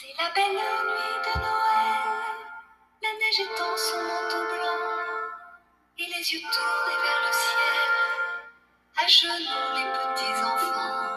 C'est la belle nuit de Noël, la neige étend son manteau blanc, et les yeux tournés vers le ciel, à genoux les petits enfants.